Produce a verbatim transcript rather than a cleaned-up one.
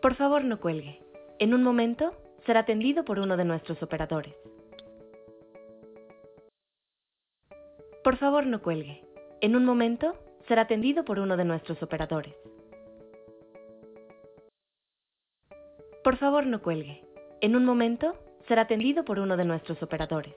Por favor, no cuelgue. En un momento será atendido por uno de nuestros operadores. Por favor, no cuelgue. En un momento será atendido por uno de nuestros operadores. Por favor, no cuelgue. En un momento será atendido por uno de nuestros operadores.